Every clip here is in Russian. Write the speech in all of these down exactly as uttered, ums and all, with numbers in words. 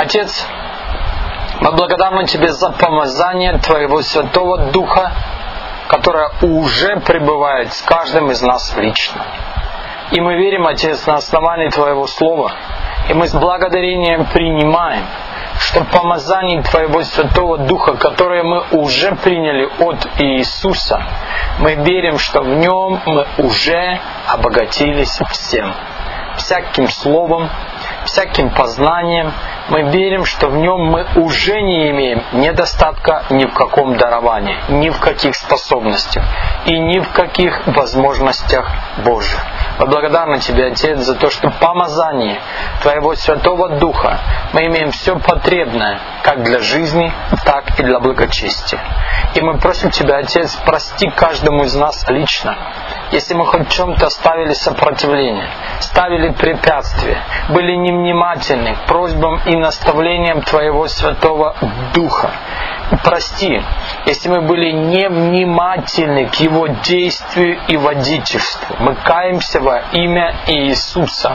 Отец, мы благодарны Тебе за помазание Твоего Святого Духа, которое уже пребывает с каждым из нас лично. И мы верим, Отец, на основании Твоего Слова, и мы с благодарением принимаем, что помазание Твоего Святого Духа, которое мы уже приняли от Иисуса, мы верим, что в Нем мы уже обогатились всем. Всяким словом, всяким познанием. Мы верим, что в Нем мы уже не имеем недостатка ни в каком даровании, ни в каких способностях и ни в каких возможностях Божьих. Мы благодарны Тебе, Отец, за то, что помазание Твоего Святого Духа мы имеем все потребное, как для жизни, так и для благочестия. И мы просим Тебя, Отец, прости каждому из нас лично, если мы хоть в чем-то ставили сопротивление, ставили препятствия, были невнимательны к просьбам и наставлениям Твоего Святого Духа. Прости, если мы были невнимательны к Его действию и водительству. Мы каемся во имя Иисуса.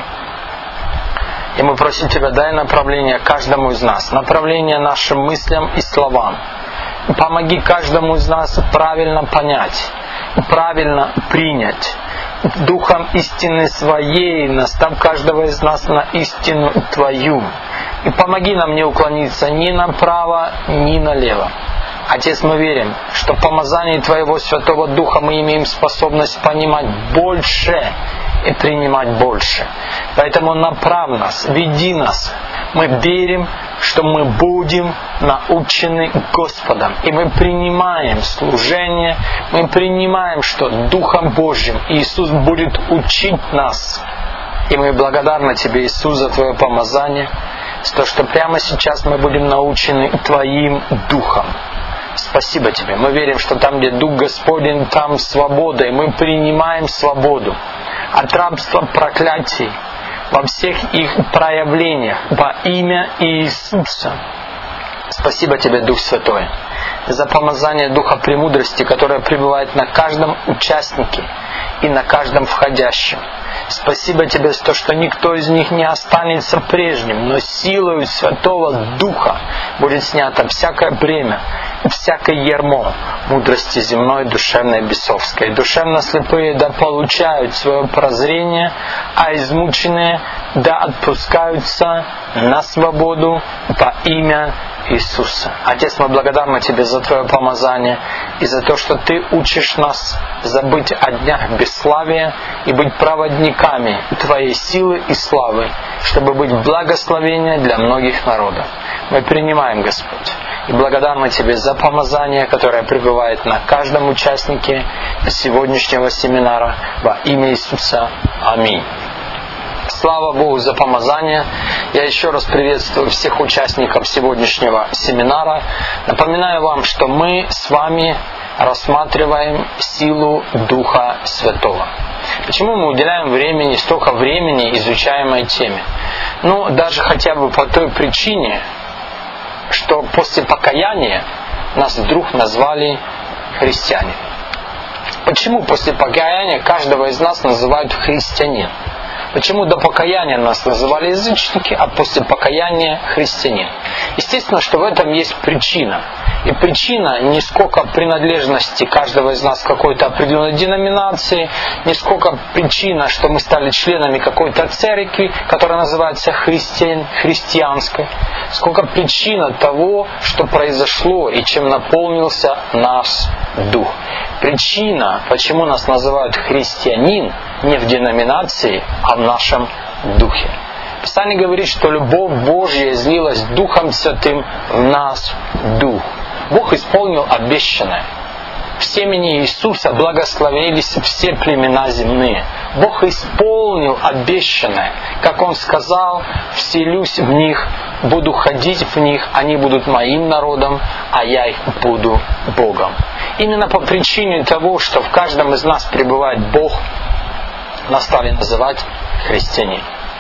И мы просим Тебя, дай направление каждому из нас, направление нашим мыслям и словам. Помоги каждому из нас правильно понять, правильно принять, Духом истины Своей, настав каждого из нас на истину Твою. И помоги нам не уклониться ни направо, ни налево. Отец, мы верим, что в помазании Твоего Святого Духа мы имеем способность понимать больше и принимать больше. Поэтому направь нас, веди нас. Мы верим, что мы будем научены Господом. И мы принимаем служение, мы принимаем, что Духом Божьим Иисус будет учить нас. И мы благодарны Тебе, Иисус, за Твое помазание, за то, что прямо сейчас мы будем научены Твоим Духом. Спасибо Тебе. Мы верим, что там, где Дух Господень, там свобода. И мы принимаем свободу от рабства проклятий во всех их проявлениях во имя Иисуса. Спасибо Тебе, Дух Святой, за помазание Духа премудрости, которое пребывает на каждом участнике и на каждом входящем. Спасибо Тебе за то, что никто из них не останется прежним, но силою Святого Духа будет снято всякое бремя, всякое ярмо мудрости земной, душевной, бесовской. Душевно слепые да получают свое прозрение, а измученные да отпускаются на свободу во имя Иисуса. Отец, мы благодарны Тебе за Твое помазание и за то, что Ты учишь нас забыть о днях бесславия и быть проводниками Твоей силы и славы, чтобы быть благословением для многих народов. Мы принимаем, Господь, и благодарны Тебе за помазание, которое пребывает на каждом участнике сегодняшнего семинара во имя Иисуса. Аминь. Слава Богу за помазание. Я еще раз приветствую всех участников сегодняшнего семинара. Напоминаю вам, что мы с вами рассматриваем силу Духа Святого. Почему мы уделяем времени, столько времени изучаемой теме? Ну, даже хотя бы по той причине, что после покаяния нас вдруг назвали христиане. Почему после покаяния каждого из нас называют христианин? Почему до покаяния нас называли язычники, а после покаяния христианин? Естественно, что в этом есть причина. И причина не сколько принадлежности каждого из нас к какой-то определенной деноминации, не сколько причина, что мы стали членами какой-то церкви, которая называется христиан, христианской, сколько причина того, что произошло и чем наполнился наш дух. Причина, почему нас называют христианин, не в деноминации, а в нашем духе. Писание говорит, что любовь Божья излилась Духом Святым в нас дух. Бог исполнил обещанное. В семени Иисуса благословились все племена земные. Бог исполнил обещанное. Как Он сказал, вселюсь в них, буду ходить в них, они будут моим народом, а я их буду Богом. Именно по причине того, что в каждом из нас пребывает Бог, нас стали называть христианин.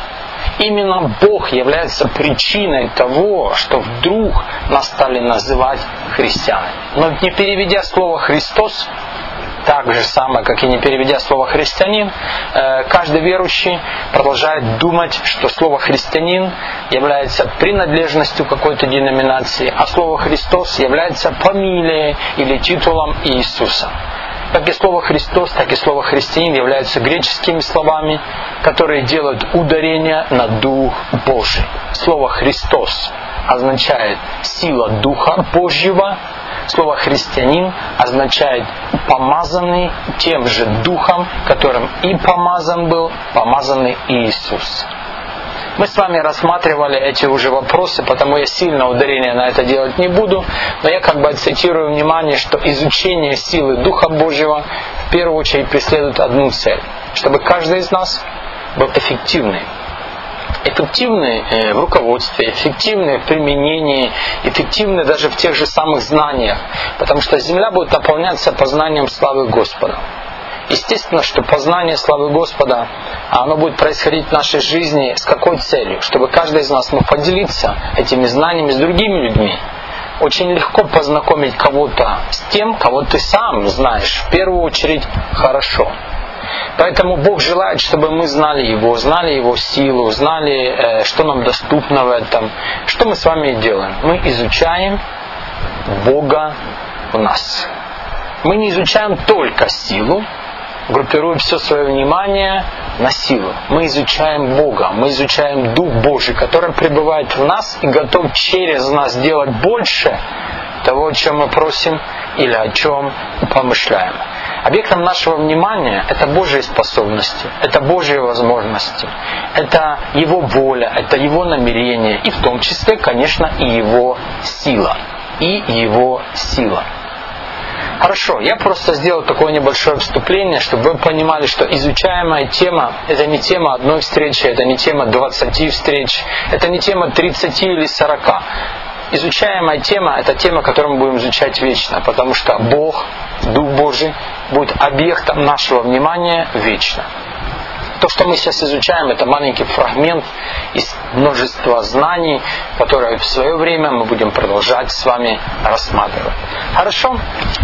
Именно Бог является причиной того, что вдруг нас стали называть христианами. Но не переведя слово «Христос», так же самое, как и не переведя слово «христианин», каждый верующий продолжает думать, что слово «христианин» является принадлежностью какой-то деноминации, а слово «Христос» является фамилией или титулом Иисуса. Как и слово «Христос», так и слово «христианин» являются греческими словами, которые делают ударение на Дух Божий. Слово «Христос» означает «сила Духа Божьего», слово «христианин» означает «помазанный тем же Духом, которым и помазан был помазанный Иисус». Мы с вами рассматривали эти уже вопросы, потому я сильно ударение на это делать не буду, но я как бы акцентирую внимание, что изучение силы Духа Божьего в первую очередь преследует одну цель, чтобы каждый из нас был эффективный. Эффективны в руководстве, эффективны в применении, эффективны даже в тех же самых знаниях, потому что земля будет наполняться познанием славы Господа. Естественно, что познание славы Господа, оно будет происходить в нашей жизни с какой целью? Чтобы каждый из нас мог поделиться этими знаниями с другими людьми. Очень легко познакомить кого-то с тем, кого ты сам знаешь в первую очередь хорошо. Поэтому Бог желает, чтобы мы знали Его, знали Его силу, знали, что нам доступно в этом. Что мы с вами и делаем? Мы изучаем Бога в нас. Мы не изучаем только силу, группируя все свое внимание на силу. Мы изучаем Бога, мы изучаем Дух Божий, который пребывает в нас и готов через нас делать больше того, о чем мы просим или о чем помышляем. Объектом нашего внимания это Божьи способности, это Божьи возможности, это Его воля, это Его намерение, и в том числе, конечно, и Его сила. И Его сила. Хорошо, я просто сделал такое небольшое вступление, чтобы вы понимали, что изучаемая тема – это не тема одной встречи, это не тема двадцати встреч, это не тема тридцати или сорока. Изучаемая тема – это тема, которую мы будем изучать вечно, потому что Бог, Дух Божий, будет объектом нашего внимания вечно. То, что мы сейчас изучаем, это маленький фрагмент из множества знаний, которые в свое время мы будем продолжать с вами рассматривать. Хорошо?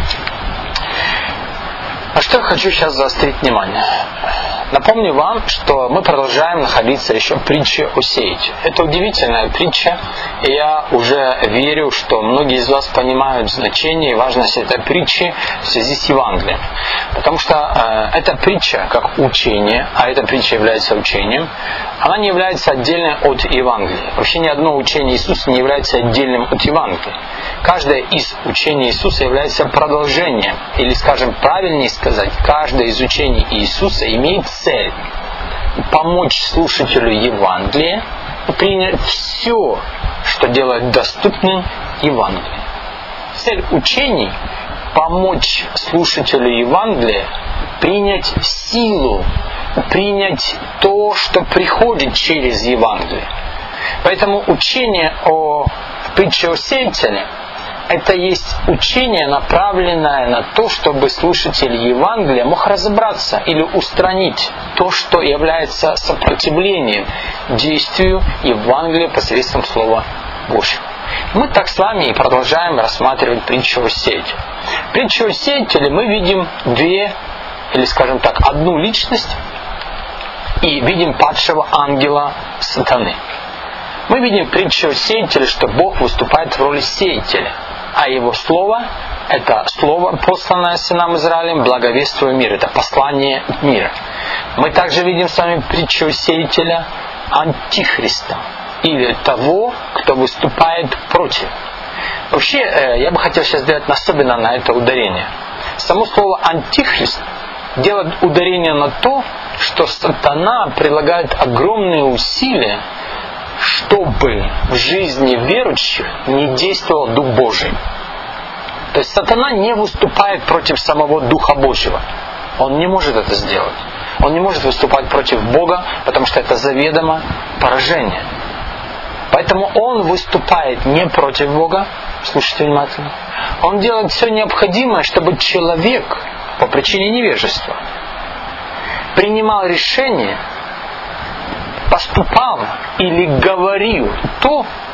На что я хочу сейчас заострить внимание? Напомню вам, что мы продолжаем находиться еще в притче о сеятеле. Это удивительная притча, и я уже верю, что многие из вас понимают значение и важность этой притчи в связи с Евангелием. Потому что э, эта притча, как учение, а эта притча является учением, она не является отдельной от Евангелия. Вообще ни одно учение Иисуса не является отдельным от Евангелия. Каждое из учений Иисуса является продолжением, или, скажем, правильнее сказать, каждое из учений Иисуса имеет цель помочь слушателю Евангелия принять все, что делает доступным Евангелие. Цель учений – помочь слушателю Евангелия принять силу, принять то, что приходит через Евангелие. Поэтому учение о притче о сеятеле – это есть учение, направленное на то, чтобы слушатель Евангелия мог разобраться или устранить то, что является сопротивлением действию Евангелия посредством Слова Божьего. Мы так с вами и продолжаем рассматривать притчу о сеятеле. В притче о сеятеле мы видим две, или скажем так, одну личность и видим падшего ангела сатаны. Мы видим в притче о сеятеле, что Бог выступает в роли сеятеля, а Его Слово – это Слово, посланное сынам Израилем, благовествуя мир, это послание мира. Мы также видим с вами притчу сеятеля Антихриста, или того, кто выступает против. Вообще, я бы хотел сейчас сделать особенно на это ударение. Само слово «антихрист» делает ударение на то, что сатана прилагает огромные усилия, чтобы в жизни верующих не действовал Дух Божий. То есть сатана не выступает против самого Духа Божьего. Он не может это сделать. Он не может выступать против Бога, потому что это заведомо поражение. Поэтому он выступает не против Бога, слушайте внимательно. Он делает все необходимое, чтобы человек по причине невежества принимал решение, поступал или говорил то,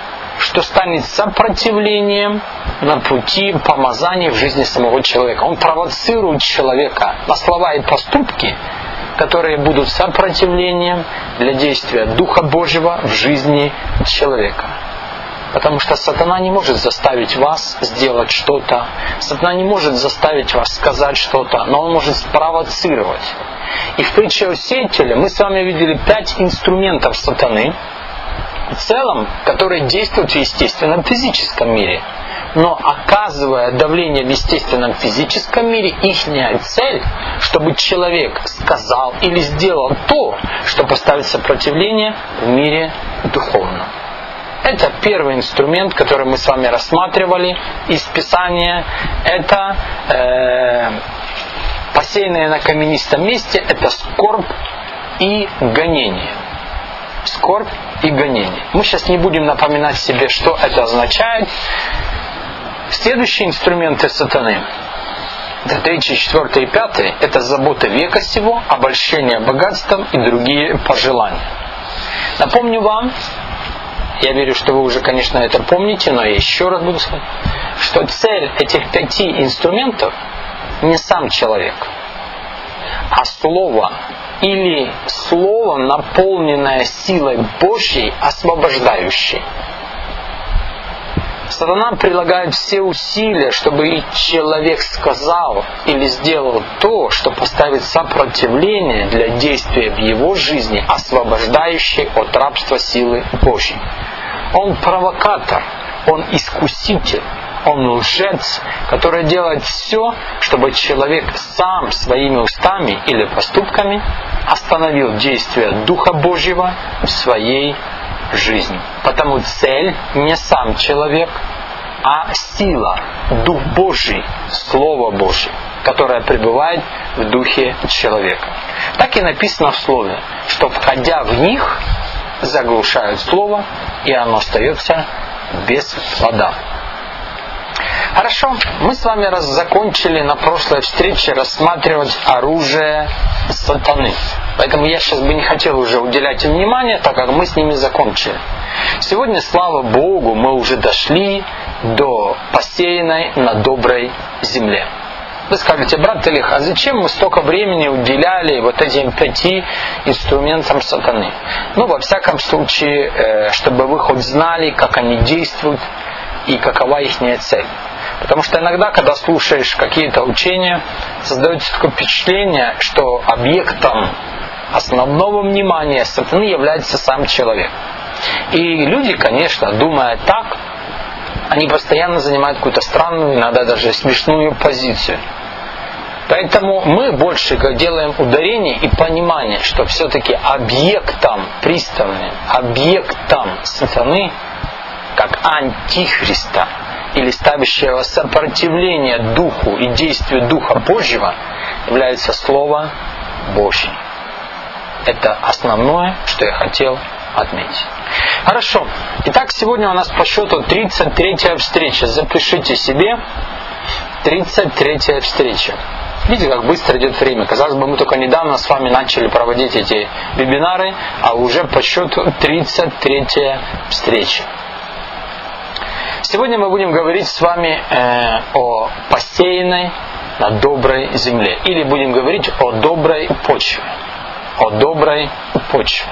что станет сопротивлением на пути помазания в жизни самого человека. Он провоцирует человека на слова и поступки, которые будут сопротивлением для действия Духа Божьего в жизни человека. Потому что сатана не может заставить вас сделать что-то. Сатана не может заставить вас сказать что-то, но он может спровоцировать. И в притче о сеятеле мы с вами видели пять инструментов сатаны, в целом, которые действуют в естественном физическом мире. Но оказывая давление в естественном физическом мире, их цель, чтобы человек сказал или сделал то, что поставит сопротивление в мире духовном. Это первый инструмент, который мы с вами рассматривали из Писания. Это э, посеянное на каменистом месте, это скорбь и гонение. Скорбь и гонение. Мы сейчас не будем напоминать себе, что это означает. Следующие инструменты сатаны, это третий, четвертый и пятый, это заботы века сего, обольщение богатством и другие пожелания. Напомню вам, я верю, что вы уже, конечно, это помните, но я еще раз буду сказать, что цель этих пяти инструментов не сам человек, а слово или слово, наполненное силой Божьей, освобождающей. Сатана прилагает все усилия, чтобы человек сказал или сделал то, что поставит сопротивление для действия в его жизни, освобождающей от рабства силы Божьей. Он провокатор, он искуситель, он лжец, который делает все, чтобы человек сам своими устами или поступками остановил действие Духа Божьего в своей жизни. Потому цель не сам человек, а сила, Дух Божий, Слово Божье, которое пребывает в духе человека. Так и написано в Слове, что входя в них, заглушают Слово, и оно остается без плода. Хорошо, мы с вами раз закончили на прошлой встрече рассматривать оружие сатаны. Поэтому я сейчас бы не хотел уже уделять им внимание, так как мы с ними закончили. Сегодня, слава Богу, мы уже дошли до посеянной на доброй земле. Вы скажете, брат Илих, а зачем мы столько времени уделяли вот этим пяти инструментам сатаны? Ну, во всяком случае, чтобы вы хоть знали, как они действуют и какова их цель. Потому что иногда, когда слушаешь какие-то учения, создается такое впечатление, что объектом основного внимания сатаны является сам человек. И люди, конечно, думая так, они постоянно занимают какую-то странную, иногда даже смешную позицию. Поэтому мы больше делаем ударение и понимание, что все-таки объектом пристальным, объектом сатаны, как антихриста, или ставящего сопротивление Духу и действию Духа Божьего, является Слово Божье. Это основное, что я хотел отметить. Хорошо. Итак, сегодня у нас по счету тридцать третья встреча. Запишите себе тридцать третья встреча. Видите, как быстро идет время. Казалось бы, мы только недавно с вами начали проводить эти вебинары, а уже по счету тридцать третья встреча. Сегодня мы будем говорить с вами э, о посеянной на доброй земле. Или будем говорить о доброй почве. О доброй почве.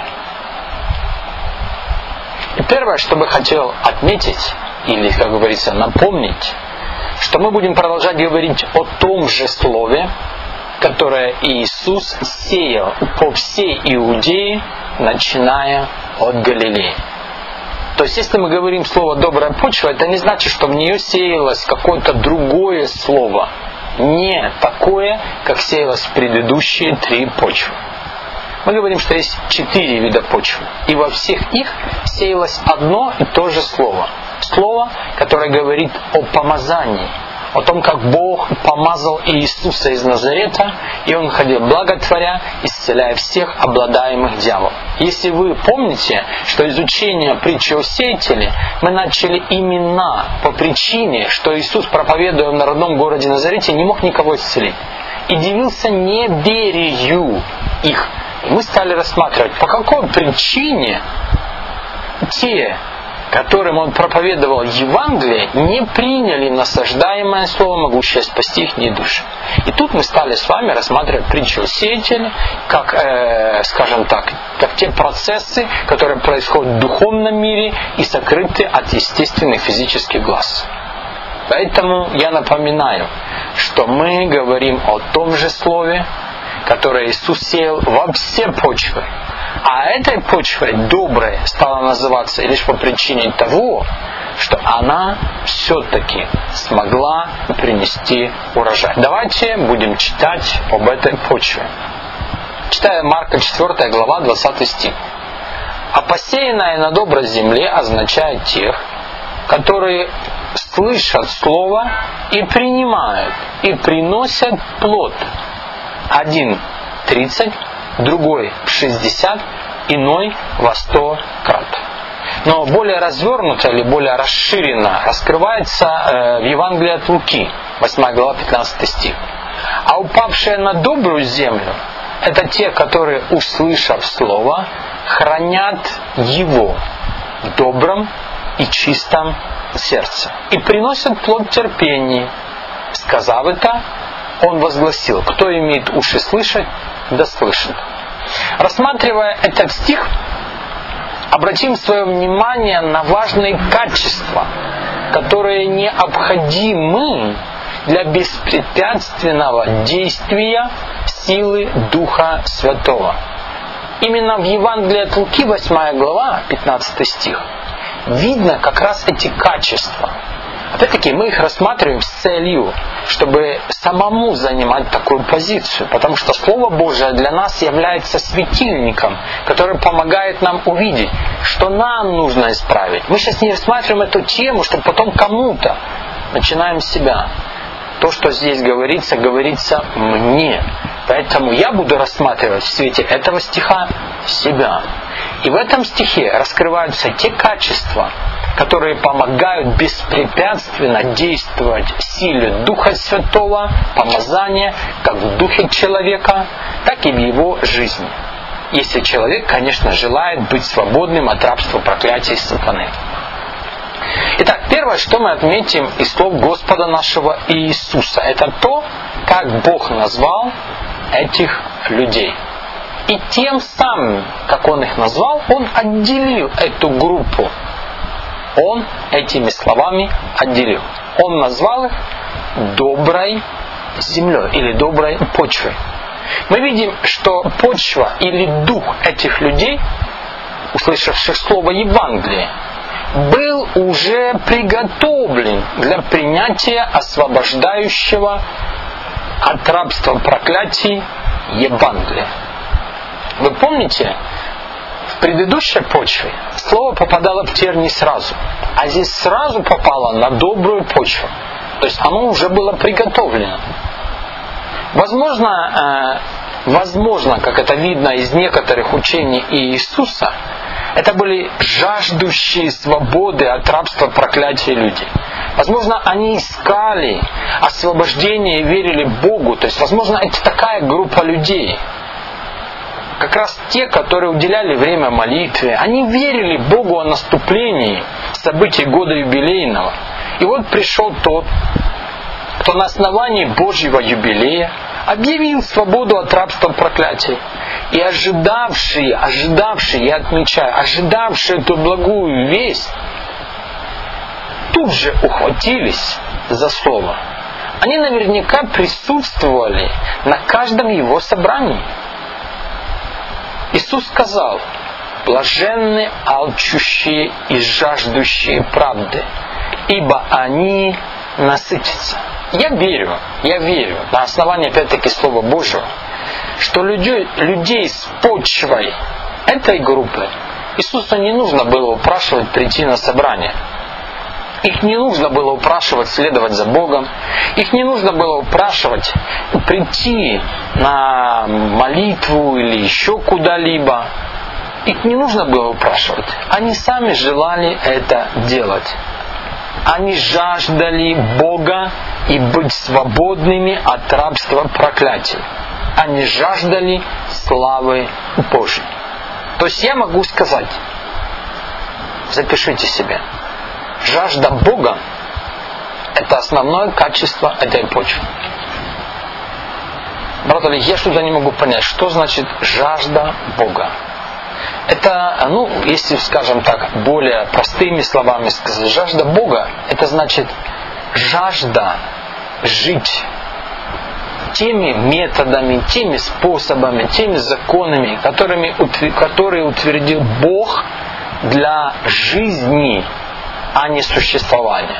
И первое, что бы хотел отметить, или, как говорится, напомнить, что мы будем продолжать говорить о том же слове, которое Иисус сеял по всей Иудее, начиная от Галилеи. То есть, если мы говорим слово «добрая почва», это не значит, что в нее сеялось какое-то другое слово, не такое, как сеялось в предыдущие три почвы. Мы говорим, что есть четыре вида почвы, и во всех их сеялось одно и то же слово. Слово, которое говорит о помазании, о том, как Бог помазал Иисуса из Назарета, и Он ходил благотворя, исцеляя всех обладаемых дьяволом. Если вы помните, что изучение притчи о сеятеле мы начали именно по причине, что Иисус, проповедуя в родном городе Назарете, не мог никого исцелить. И дивился неверию их. И мы стали рассматривать, по какой причине те которым он проповедовал Евангелие, не приняли насаждаемое слово, могущее спасти их души. И тут мы стали с вами рассматривать притчу о сеятеле, как, э, скажем так, как те процессы, которые происходят в духовном мире и сокрыты от естественных физических глаз. Поэтому я напоминаю, что мы говорим о том же слове, которое Иисус сеял во все почвы. А этой почвой доброй стала называться лишь по причине того, что она все-таки смогла принести урожай. Давайте будем читать об этой почве. Читаю Марка четвёртая глава, двадцатый стих. «А посеянное на доброй земле означает тех, которые слышат слово и принимают, и приносят плод. Один тридцать, другой в шестьдесят, иной во сто крат». Но более развернуто или более расширенно раскрывается э, в Евангелии от Луки, восьмая глава, пятнадцатый стих. «А упавшие на добрую землю — это те, которые, услышав слово, хранят его в добром и чистом сердце и приносят плод терпения. Сказав это, он возгласил: кто имеет уши слышать, да слышит». Рассматривая этот стих, обратим свое внимание на важные качества, которые необходимы для беспрепятственного действия силы Духа Святого. Именно в Евангелии от Луки, восьмая глава, пятнадцатый стих, видно как раз эти качества. Опять-таки мы их рассматриваем с целью, чтобы самому занимать такую позицию, потому что Слово Божие для нас является светильником, который помогает нам увидеть, что нам нужно исправить. Мы сейчас не рассматриваем эту тему, чтобы потом кому-то начинаем с себя. То, что здесь говорится, говорится мне. Поэтому я буду рассматривать в свете этого стиха себя. И в этом стихе раскрываются те качества, которые помогают беспрепятственно действовать силе Духа Святого, помазания, как в духе человека, так и в его жизни. Если человек, конечно, желает быть свободным от рабства, проклятия сатаны. Итак, первое, что мы отметим из слов Господа нашего Иисуса, это то, как Бог назвал этих людей. И тем самым, как Он их назвал, Он отделил эту группу. Он этими словами отделил. Он назвал их доброй землей или доброй почвой. Мы видим, что почва или дух этих людей, услышавших слово Евангелия, был уже приготовлен для принятия освобождающего от рабства проклятий Евангелия. Вы помните, в предыдущей почве слово попадало в тернии сразу, а здесь сразу попало на добрую почву. То есть оно уже было приготовлено. Возможно, э, возможно, как это видно из некоторых учений Иисуса, это были жаждущие свободы от рабства проклятия люди. Возможно, они искали освобождения и верили Богу. То есть, возможно, это такая группа людей. Как раз те, которые уделяли время молитве. Они верили Богу о наступлении событий года юбилейного. И вот пришел тот, кто на основании Божьего юбилея объявил свободу от рабства проклятия. И ожидавшие, ожидавшие, я отмечаю, ожидавшие эту благую весть, тут же ухватились за слово. Они наверняка присутствовали на каждом его собрании. Иисус сказал: блаженны алчущие и жаждущие правды, ибо они насытятся. Я верю, я верю, на основании опять-таки Слова Божьего, что людей, людей с почвой этой группы Иисусу не нужно было упрашивать прийти на собрание. Их не нужно было упрашивать следовать за Богом. Их не нужно было упрашивать прийти на молитву или еще куда-либо. Их не нужно было упрашивать. Они сами желали это делать. Они жаждали Бога и быть свободными от рабства проклятий. Они жаждали славы Божьей. То есть я могу сказать, запишите себе. Жажда Бога – это основное качество этой почвы. Брат Олег, я что-то не могу понять, что значит жажда Бога. Это, ну, если, скажем так, более простыми словами сказать, жажда Бога – это значит жажда жить теми методами, теми способами, теми законами, которыми, которые утвердил Бог для жизни, а не существования.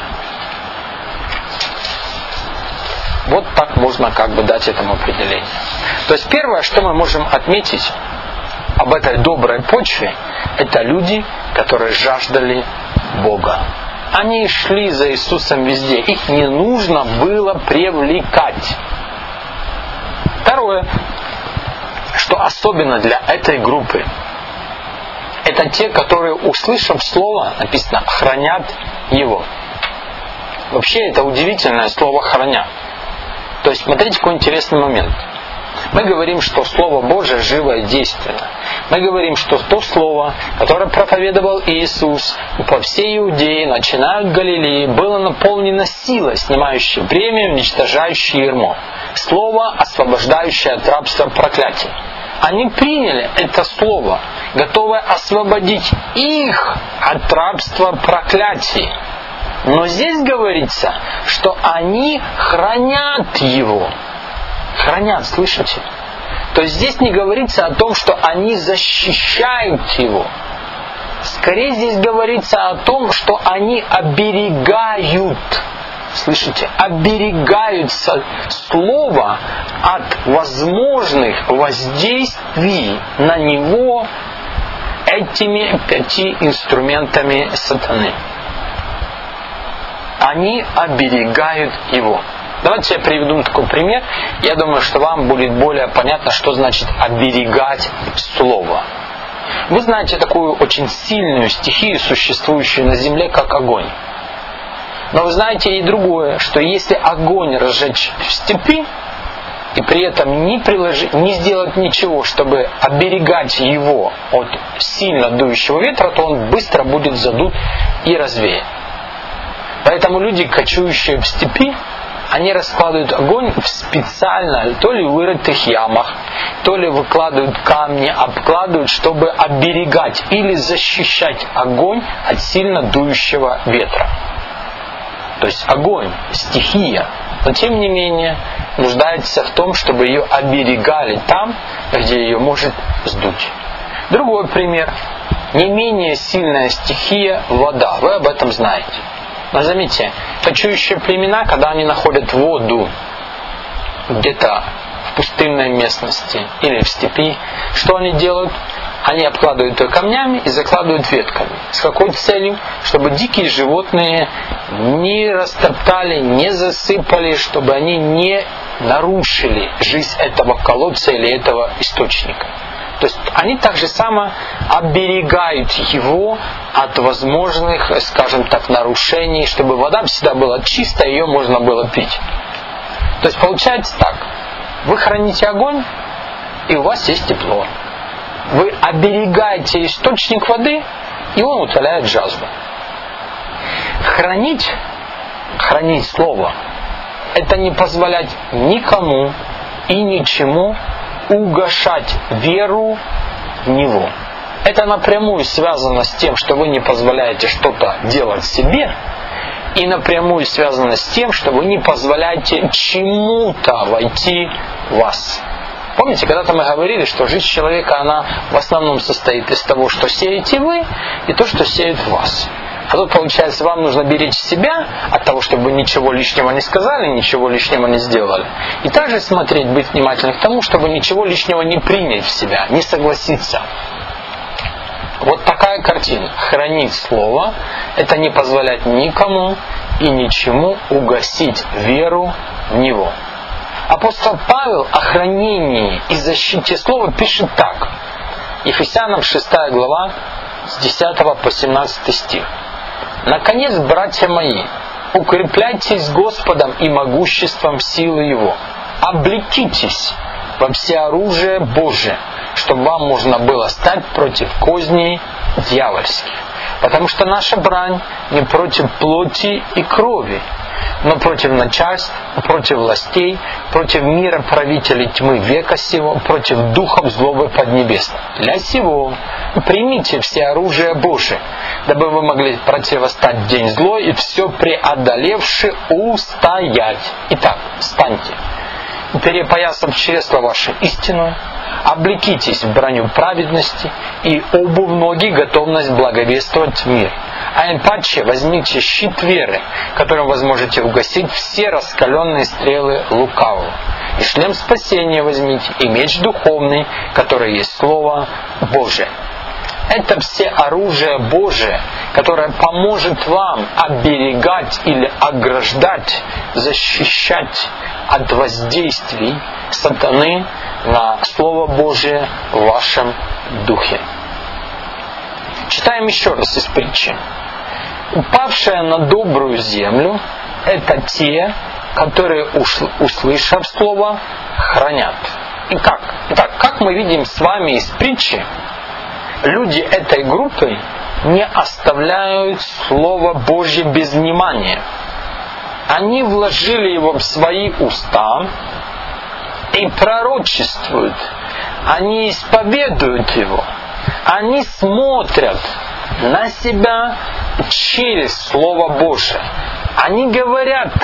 Вот так можно как бы дать этому определение. То есть первое, что мы можем отметить об этой доброй почве, это люди, которые жаждали Бога. Они шли за Иисусом везде. Их не нужно было привлекать. Второе, что особенно для этой группы, это те, которые, услышав слово, написано, хранят его. Вообще это удивительное слово «хранят». То есть смотрите, какой интересный момент. Мы говорим, что Слово Божие живо и действенно. Мы говорим, что то Слово, которое проповедовал Иисус по всей Иудее, начиная от Галилеи, было наполнено силой, снимающей бремя, уничтожающей ярмо. Слово, освобождающее от рабства проклятия. Они приняли это Слово, готовое освободить их от рабства проклятия. Но здесь говорится, что они хранят его. Хранят, слышите? То есть здесь не говорится о том, что они защищают его. Скорее здесь говорится о том, что они оберегают. Слышите? Оберегают слово от возможных воздействий на него этими пяти инструментами сатаны. Они оберегают его. Давайте я приведу такой пример. Я думаю, что вам будет более понятно, что значит оберегать слово. Вы знаете такую очень сильную стихию, существующую на земле, как огонь. Но вы знаете и другое, что если огонь разжечь в степи, и при этом не, приложить, не сделать ничего, чтобы оберегать его от сильно дующего ветра, то он быстро будет задут и развеян. Поэтому люди, кочующие в степи, они раскладывают огонь в специально, то ли вырытых ямах, то ли выкладывают камни, обкладывают, чтобы оберегать или защищать огонь от сильно дующего ветра. То есть огонь, стихия, но тем не менее нуждается в том, чтобы ее оберегали там, где ее может сдуть. Другой пример. Не менее сильная стихия – вода. Вы об этом знаете. Но заметьте, кочующие племена, когда они находят воду где-то в пустынной местности или в степи, что они делают? Они обкладывают ее камнями и закладывают ветками. С какой целью? Чтобы дикие животные не растоптали, не засыпали, чтобы они не нарушили жизнь этого колодца или этого источника. То есть они так же само оберегают его от возможных, скажем так, нарушений, чтобы вода всегда была чистая, ее можно было пить. То есть получается так. Вы храните огонь, и у вас есть тепло. Вы оберегаете источник воды, и он утоляет жажду. Хранить, хранить слово, это не позволять никому и ничему угашать веру в Него. Это напрямую связано с тем, что вы не позволяете что-то делать себе, и напрямую связано с тем, что вы не позволяете чему-то войти в вас. Помните, когда-то мы говорили, что жизнь человека, она в основном состоит из того, что сеете вы, и то, что сеет в вас. А тут, получается, вам нужно беречь себя от того, чтобы вы ничего лишнего не сказали, ничего лишнего не сделали. И также смотреть, быть внимательным к тому, чтобы ничего лишнего не принять в себя, не согласиться. Вот такая картина. Хранить слово – это не позволять никому и ничему угасить веру в него. Апостол Павел о хранении и защите слова пишет так. Ефесянам шестая глава, с десятого по семнадцатый стих. «Наконец, братья мои, укрепляйтесь Господом и могуществом силы Его. Облекитесь во всеоружие Божие, чтобы вам можно было стать против козней дьявольских. Потому что наша брань не против плоти и крови, но против начальств, против властей, против мира правителей тьмы века сего, против духов злобы поднебесной. Для сего примите все оружие Божие, дабы вы могли противостать в день злой и все преодолевши устоять. Итак, встаньте, перепоясав чресла ваши истинную, облекитесь в броню праведности и обувь ноги готовность благовествовать мир. А им паче возьмите щит веры, которым вы сможете угасить все раскаленные стрелы лукавого. И шлем спасения возьмите, и меч духовный, который есть Слово Божие. Это все оружие Божие, которое поможет вам оберегать или ограждать, защищать от воздействий сатаны на Слово Божие в вашем духе. Читаем еще раз из притчи. Упавшие на добрую землю – это те, которые, услышав Слово, хранят. И как? Итак, как мы видим с вами из притчи, люди этой группы не оставляют Слово Божье без внимания. Они вложили его в свои уста и пророчествуют. Они исповедуют его. Они смотрят на себя через Слово Божие. Они говорят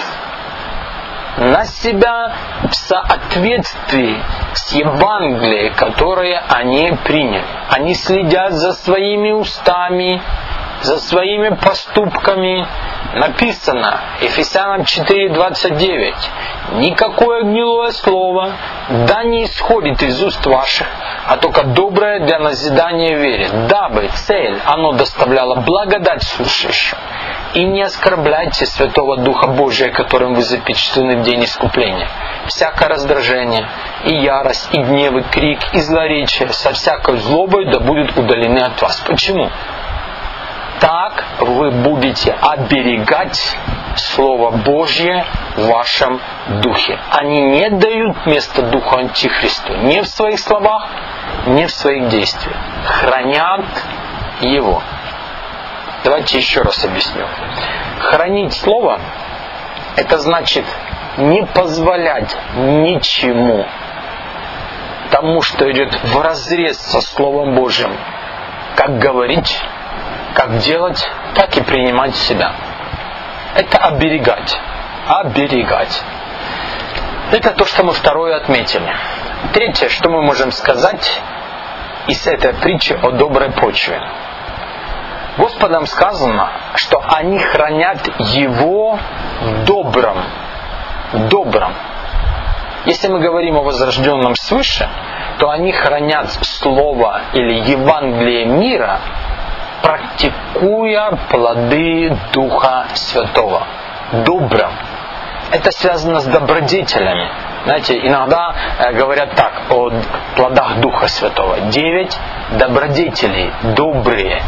на себя в соответствии с Евангелием, которое они приняли. Они следят за своими устами, за своими поступками. Написано, Ефесянам четыре двадцать девять, «Никакое гнилое слово да не исходит из уст ваших, а только доброе для назидания вере, дабы цель оно доставляло благодать слушающим. И не оскорбляйте Святого Духа Божия, которым вы запечатлены в день искупления. Всякое раздражение, и ярость, и гнев, и крик, и злоречие со всякой злобой да будут удалены от вас». Почему? Так вы будете оберегать Слово Божье в вашем духе. Они не дают место Духу Антихристу ни в своих словах, ни в своих действиях. Хранят его. Давайте еще раз объясню. Хранить Слово – это значит не позволять ничему тому, что идет вразрез со Словом Божьим, как говорить, как делать, так и принимать в себя. Это оберегать. Оберегать. Это то, что мы второе отметили. Третье, что мы можем сказать из этой притчи о доброй почве. Господом сказано, что они хранят Его в добром. В добром. Если мы говорим о возрожденном свыше, то они хранят Слово или Евангелие мира, практикуя плоды Духа Святого. Добром. Это связано с добродетелями. Знаете, иногда говорят так о плодах Духа Святого. Девять добродетелей, добрые.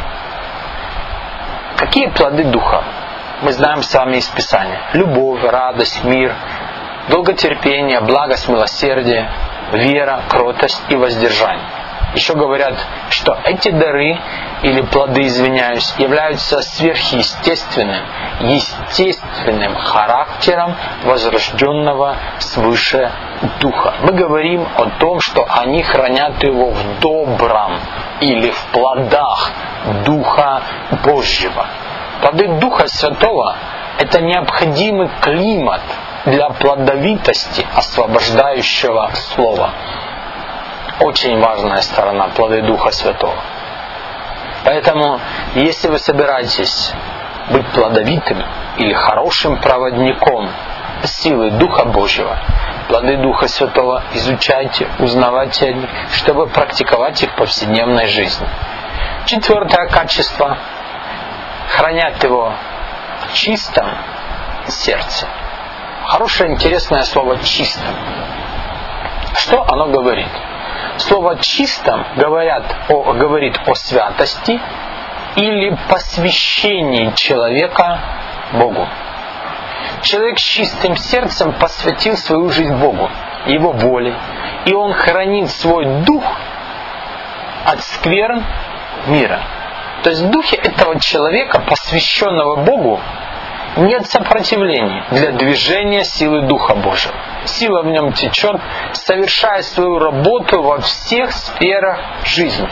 Какие плоды Духа? Мы знаем с вами из Писания. Любовь, радость, мир, долготерпение, благость, милосердие, вера, кротость и воздержание. Еще говорят, что эти дары, или плоды, извиняюсь, являются сверхъестественным, естественным характером возрожденного свыше Духа. Мы говорим о том, что они хранят его в добром или в плодах Духа Божьего. Плоды Духа Святого – это необходимый климат для плодовитости освобождающего слова. Очень важная сторона плоды Духа Святого. Поэтому, если вы собираетесь быть плодовитым или хорошим проводником силы Духа Божьего, плоды Духа Святого изучайте, узнавайте о них, чтобы практиковать их в повседневной жизни. Четвертое качество – хранят его в чистом сердце. Хорошее, интересное слово «чистом». Что оно говорит? Слово «чистом» говорят о, говорит о святости или посвящении человека Богу. Человек с чистым сердцем посвятил свою жизнь Богу, Его воле, и он хранит свой дух от скверн мира. То есть в духе этого человека, посвященного Богу, нет сопротивления для движения силы Духа Божьего. Сила в нем течет, совершая свою работу во всех сферах жизни.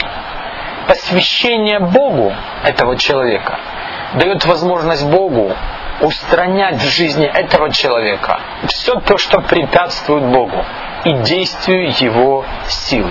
Посвящение Богу этого человека дает возможность Богу устранять в жизни этого человека все то, что препятствует Богу и действию Его силы.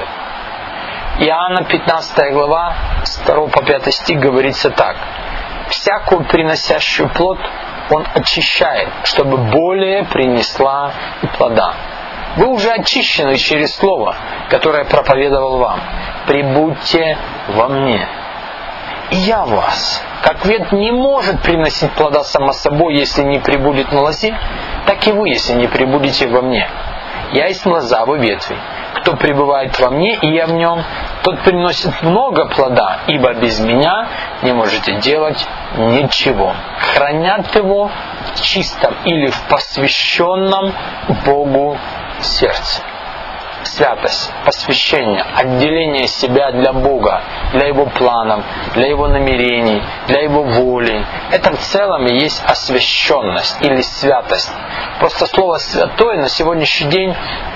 Иоанна пятнадцатая глава, с второго по пятый стих говорится так. «Всякую приносящую плод Он очищает, чтобы более принесла плода. Вы уже очищены через Слово, которое проповедовал вам. Прибудьте во мне, и я в вас. Как ветвь не может приносить плода само собой, если не прибудет на лозе, так и вы, если не прибудете во мне. Я есть лоза, вы ветви. Кто пребывает во мне, и я в нем, тот приносит много плода, ибо без меня не можете делать ничего». Хранят его в чистом или в посвященном Богу сердце. Святость, посвящение, отделение себя для Бога, для Его планов, для Его намерений, для Его воли. Это в целом и есть освященность или святость. Просто слово «святой» на сегодняшний день,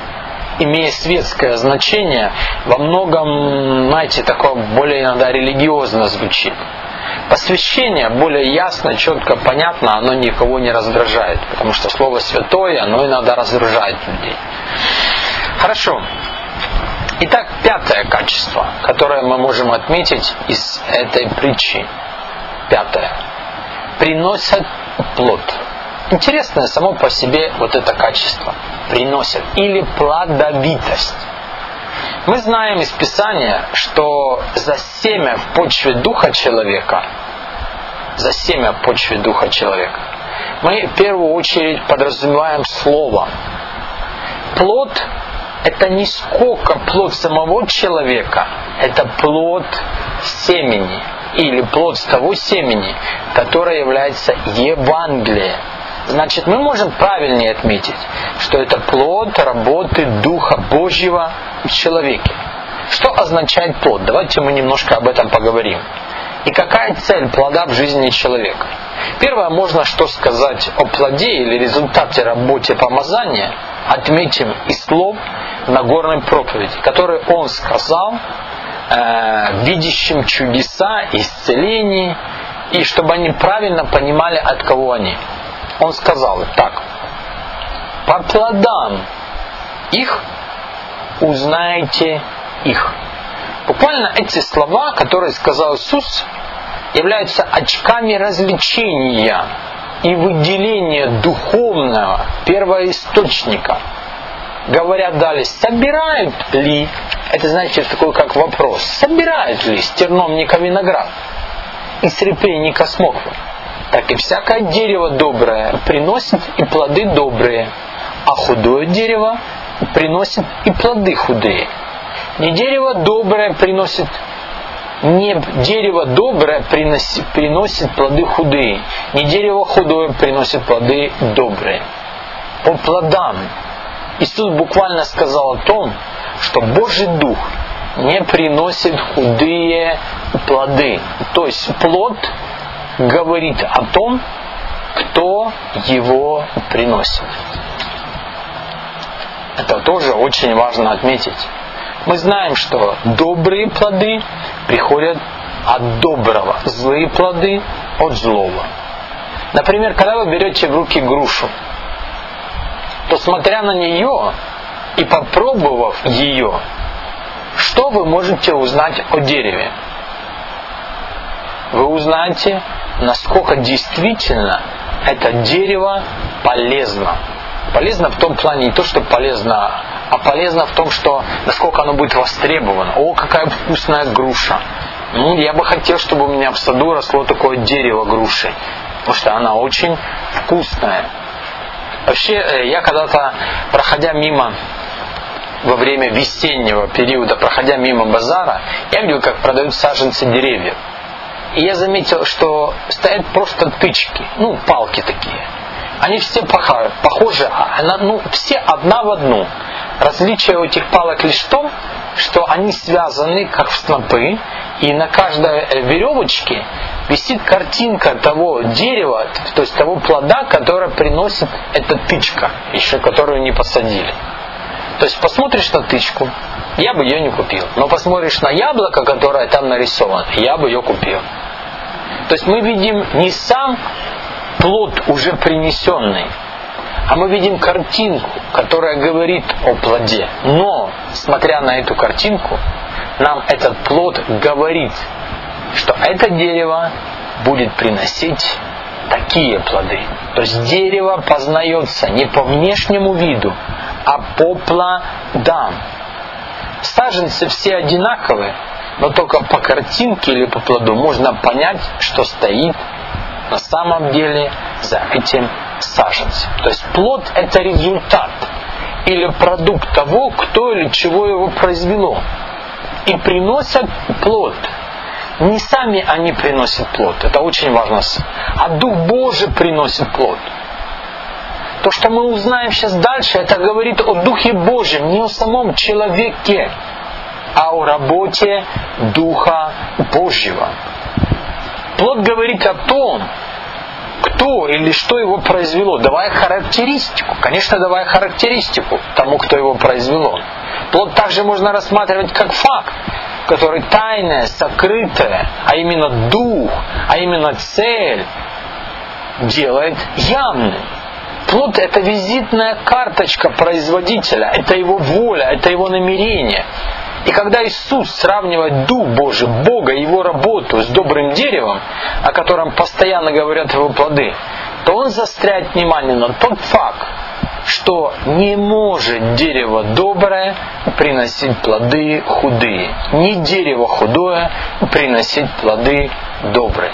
имея светское значение, во многом, знаете, такое более иногда религиозно звучит. Посвящение более ясно, четко, понятно, оно никого не раздражает, потому что слово «святое», оно иногда раздражает людей. Хорошо. Итак, пятое качество, которое мы можем отметить из этой притчи. Пятое. Приносят плод. Интересное само по себе вот это качество. Приносят. Или плодовитость. Мы знаем из Писания, что за семя в почве духа человека, за семя в почве духа человека, мы в первую очередь подразумеваем слово. Плод — это не сколько плод самого человека, это плод семени, или плод того семени, которое является Евангелием. Значит, мы можем правильнее отметить, что это плод работы Духа Божьего в человеке. Что означает плод? Давайте мы немножко об этом поговорим. И какая цель плода в жизни человека? Первое, можно что сказать о плоде или результате работы помазания, отметим из слов Нагорной проповеди, которые он сказал э, видящим чудеса, исцелений, и чтобы они правильно понимали, от кого они. Он сказал так: по плодам их узнаете их. Буквально эти слова, которые сказал Иисус, являются очками развлечения и выделения духовного первоисточника. Говорят далее, собирают ли, это знаете такой как вопрос, собирают ли с терновника виноград и с репейника смоквы? Так и всякое дерево доброе приносит и плоды добрые, а худое дерево приносит и плоды худые. Не дерево доброе приносит, не дерево доброе приносит, приносит плоды худые, не дерево худое приносит плоды добрые. По плодам. Иисус буквально сказал о том, что Божий Дух не приносит худые плоды. То есть плод говорит о том, кто его приносит. Это тоже очень важно отметить. Мы знаем, что добрые плоды приходят от доброго, злые плоды от злого. Например, когда вы берете в руки грушу, то смотря на нее и попробовав ее, что вы можете узнать о дереве? Вы узнаете, насколько действительно это дерево полезно. Полезно в том плане не то, что полезно, а полезно в том, что насколько оно будет востребовано. О, какая вкусная груша. Ну, я бы хотел, чтобы у меня в саду росло такое дерево груши, потому что она очень вкусная. Вообще, я когда-то, проходя мимо, во время весеннего периода, проходя мимо базара, я видел, как продают саженцы деревьев. И я заметил, что стоят просто тычки, ну, палки такие. Они все похожи, она, ну, все одна в одну. Различие у этих палок лишь в том, что они связаны, как в снопы, и на каждой веревочке висит картинка того дерева, то есть того плода, который приносит эта тычка, еще которую не посадили. То есть посмотришь на тычку, я бы ее не купил. Но посмотришь на яблоко, которое там нарисовано, я бы ее купил. То есть мы видим не сам плод уже принесенный, а мы видим картинку, которая говорит о плоде. Но, смотря на эту картинку, нам этот плод говорит, что это дерево будет приносить такие плоды. То есть дерево познается не по внешнему виду, а по плодам. Саженцы все одинаковые, но только по картинке или по плоду можно понять, что стоит на самом деле за этим саженцем. То есть плод – это результат или продукт того, кто или чего его произвело. И приносят плод. Не сами они приносят плод, это очень важно, а Дух Божий приносит плод. То, что мы узнаем сейчас дальше, это говорит о Духе Божьем, не о самом человеке, а о работе Духа Божьего. Плод говорит о том, кто или что его произвело, давая характеристику. Конечно, давая характеристику тому, кто его произвело. Плод также можно рассматривать как факт, который тайное, сокрытое, а именно дух, а именно цель делает явным. Плод – это визитная карточка производителя, это его воля, это его намерение. И когда Иисус сравнивает Дух Божий, Бога и Его работу с добрым деревом, о котором постоянно говорят Его плоды, то Он заостряет внимание на тот факт, что не может дерево доброе приносить плоды худые, не дерево худое приносить плоды добрые.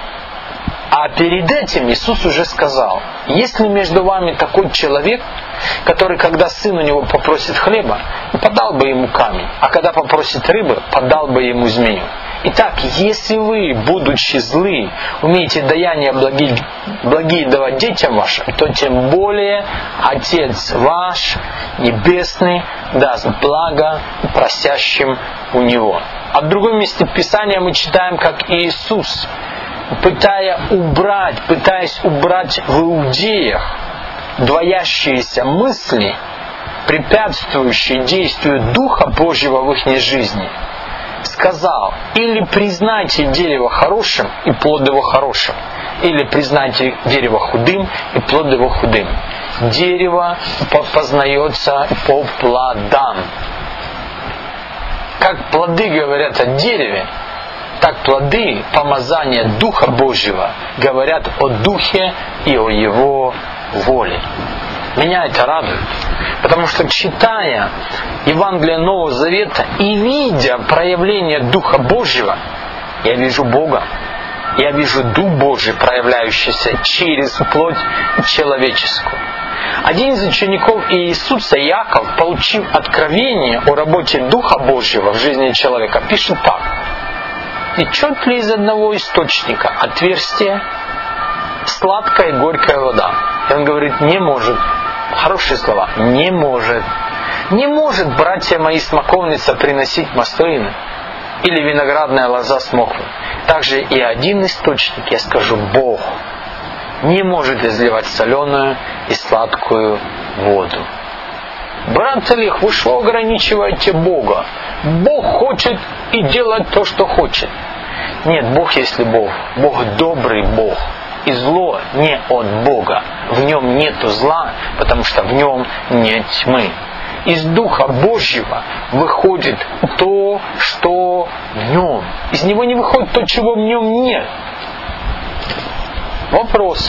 А перед этим Иисус уже сказал: если между вами такой человек, который, когда сын у него попросит хлеба, подал бы ему камень, а когда попросит рыбы, подал бы ему змею. Итак, если вы, будучи злы, умеете даяния благие, благие давать детям вашим, то тем более Отец ваш Небесный даст благо просящим у Него. А в другом месте Писания мы читаем, как Иисус, пытая убрать, пытаясь убрать в иудеях двоящиеся мысли, препятствующие действию Духа Божьего в их жизни, сказал: или признайте дерево хорошим, и плод его хорошим, или признайте дерево худым, и плод его худым. Дерево познается по плодам. Как плоды говорят о дереве, так плоды помазания Духа Божьего говорят о Духе и о Его воле. Меня это радует, потому что, читая Евангелие Нового Завета и видя проявление Духа Божьего, я вижу Бога, я вижу Дух Божий, проявляющийся через плоть человеческую. Один из учеников Иисуса, Иаков, получив откровение о работе Духа Божьего в жизни человека, пишет так: течет ли из одного источника отверстие сладкая и горькая вода? И он говорит: не может. Хорошие слова. Не может. Не может, братья мои, смоковница приносить маслины, или виноградная лоза смоквы. Также и один источник, я скажу, Бог, не может изливать соленую и сладкую воду. Брат Олег, вы что ограничиваете Бога? Бог хочет и делает то, что хочет. Нет, Бог есть Бог. Бог добрый Бог. И зло не от Бога. В нем нету зла, потому что в нем нет тьмы. Из Духа Божьего выходит то, что в нем. Из него не выходит то, чего в нем нет. Вопрос.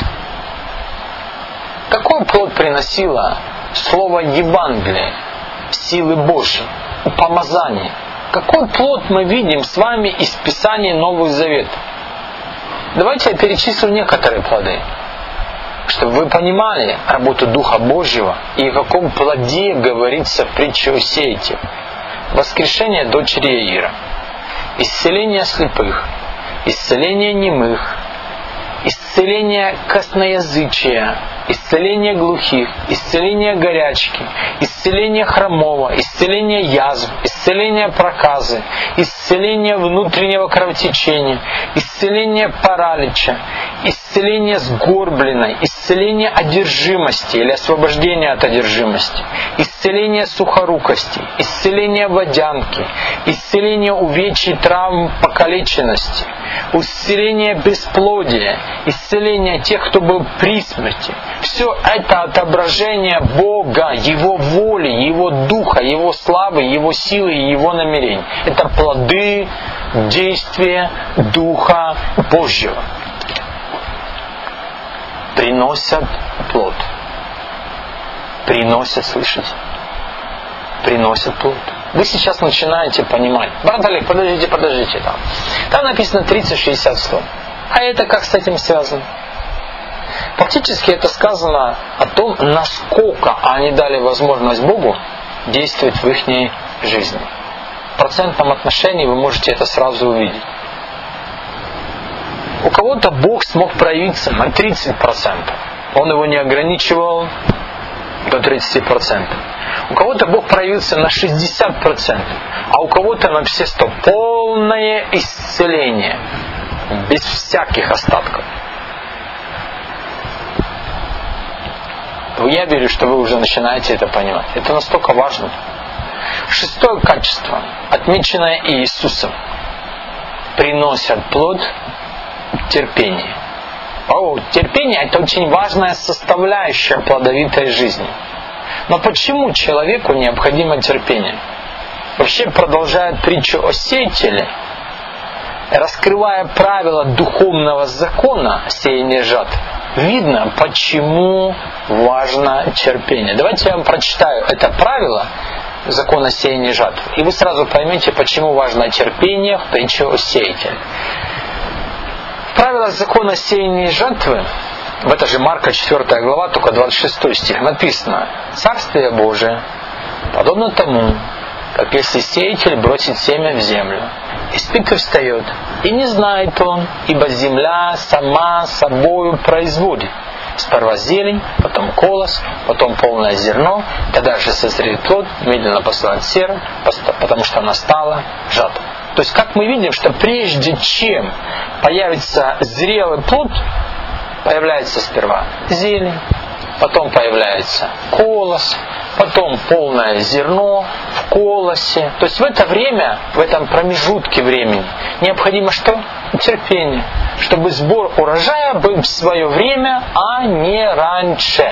Какой плод приносило слово Евангелие, силы Божьей, помазание? Какой плод мы видим с вами из Писания Нового Завета? Давайте я перечислю некоторые плоды, чтобы вы понимали работу Духа Божьего и о каком плоде говорится в притче о сеятеле. Воскрешение дочери Яира, исцеление слепых, исцеление немых, исцеление косноязычия, исцеление глухих, исцеление горячки, исцеление хромого, исцеление язв, исцеление проказы, исцеление внутреннего кровотечения, исцеление паралича, исцеление сгорбленной, исцеление одержимости или освобождение от одержимости, исцеление сухорукости, исцеление водянки, исцеление увечий, травм, покалеченности, исцеление бесплодия, исцеление тех, кто был при смерти. Все это отображение Бога, Его воли, Его Духа, Его славы, Его силы и Его намерений. Это плоды действия Духа Божьего. Приносят плод. Приносят, слышите? Приносят плод. Вы сейчас начинаете понимать. Брат Олег, подождите, подождите. Там, там написано тридцать, шестьдесят, сто. А это как с этим связано? Фактически это сказано о том, насколько они дали возможность Богу действовать в их жизни. В процентном отношении вы можете это сразу увидеть. У кого-то Бог смог проявиться на тридцать процентов. Он его не ограничивал до тридцати процентов. У кого-то Бог проявился на шестьдесят процентов, а у кого-то на все сто. Полное исцеление, без всяких остатков. Я верю, что вы уже начинаете это понимать. Это настолько важно. Шестое качество, отмеченное Иисусом, приносят плод терпения. О, терпение – это очень важная составляющая плодовитой жизни. Но почему человеку необходимо терпение? Вообще, продолжая притчу о сеятеле, раскрывая правила духовного закона сеяния жатвы, видно, почему важно терпение. Давайте я вам прочитаю это правило закона сеяния жатвы, и вы сразу поймете, почему важно терпение в притче о сеятеле. В правилах закона сеяния жатвы, в это же Марка четвёртая глава, только двадцать шестой стих, написано: «Царствие Божие подобно тому, как если сеятель бросит семя в землю, и спит и встает, и не знает он, ибо земля сама собою производит сперва зелень, потом колос, потом полное зерно, тогда же созреет плод, медленно посылает серу, потому что настала жатва». То есть, как мы видим, что прежде чем появится зрелый плод, появляется сперва зелень, потом появляется колос, потом полное зерно в колосе. То есть в это время, в этом промежутке времени необходимо что? Терпение, чтобы сбор урожая был в свое время, а не раньше.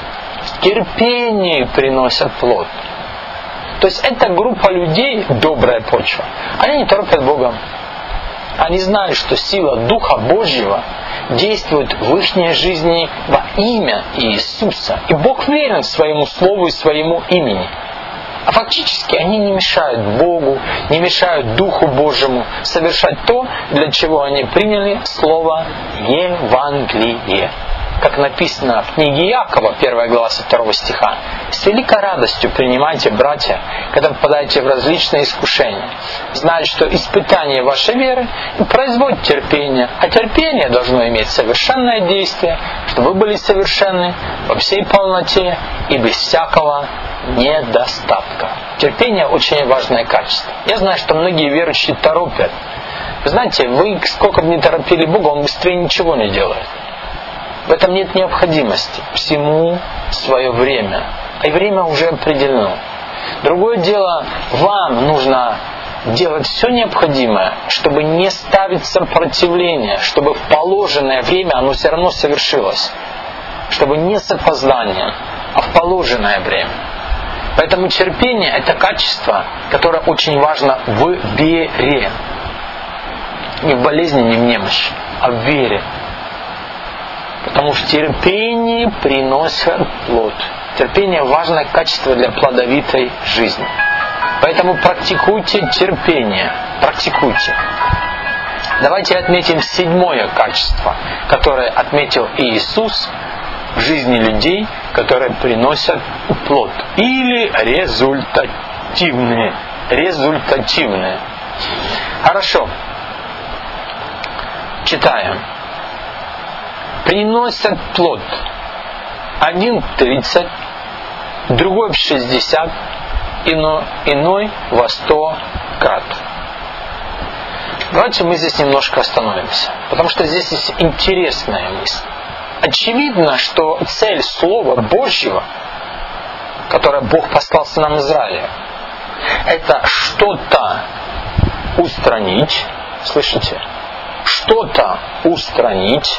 Терпение приносят плод. То есть эта группа людей, добрая почва, они не торопят Богом. Они знают, что сила Духа Божьего действует в их жизни во имя Иисуса. И Бог верен своему Слову и своему имени. А фактически они не мешают Богу, не мешают Духу Божьему совершать то, для чего они приняли слово Евангелие. Как написано в книге Иакова, первая глава со второго стиха: «С великой радостью принимайте, братья, когда попадаете в различные искушения, зная, что испытание вашей веры производит терпение, а терпение должно иметь совершенное действие, чтобы вы были совершенны во всей полноте и без всякого недостатка». Терпение очень важное качество. Я знаю, что многие верующие торопят. Вы знаете, вы сколько бы ни торопили Бога, Он быстрее ничего не делает. В этом нет необходимости. Всему свое время. И время уже определено. Другое дело, вам нужно делать все необходимое, чтобы не ставить сопротивление, чтобы в положенное время оно все равно совершилось. Чтобы не с опозданием, а в положенное время. Поэтому терпение – это качество, которое очень важно в вере. Не в болезни, не в немощи, а в вере. Потому что терпение приносит плод. Терпение – важное качество для плодовитой жизни. Поэтому практикуйте терпение. Практикуйте. Давайте отметим седьмое качество, которое отметил Иисус в жизни людей, которые приносят плод. Или результативные. Результативные. Хорошо. Читаем. Приносят плод. Один в тридцать, другой в шестьдесят, иной, иной во сто крат. Давайте мы здесь немножко остановимся, потому что здесь есть интересная мысль. Очевидно, что цель Слова Божьего, которое Бог послал сынам Израиля, это что-то устранить, слышите? Что-то устранить,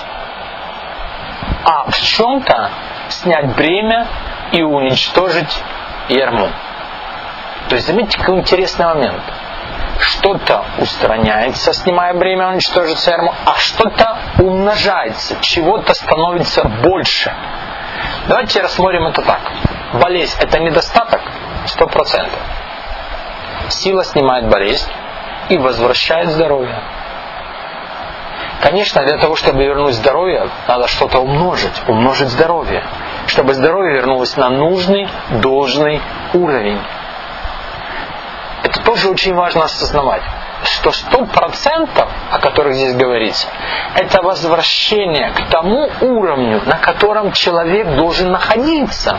а в чем-то снять бремя и уничтожить ярмо. То есть, заметьте, какой интересный момент. Что-то устраняется, снимая бремя, уничтожится ярмо, а что-то умножается, чего-то становится больше. Давайте рассмотрим это так. Болезнь – это недостаток? Сто процентов. Сила снимает болезнь и возвращает здоровье. Конечно, для того, чтобы вернуть здоровье, надо что-то умножить, умножить здоровье, чтобы здоровье вернулось на нужный, должный уровень. Это тоже очень важно осознавать, что сто процентов, о которых здесь говорится, это возвращение к тому уровню, на котором человек должен находиться.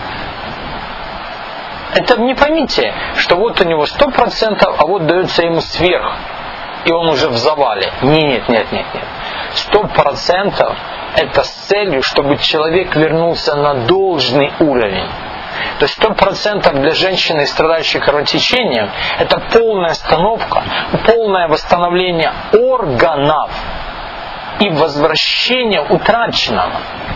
Это не поймите, что вот у него сто процентов, а вот дается ему сверх, и он уже в завале. Нет, нет, нет, нет. Сто процентов это с целью, чтобы человек вернулся на должный уровень. То есть сто процентов для женщины, страдающей кровотечением, это полная остановка, полное восстановление органов и возвращение утраченного.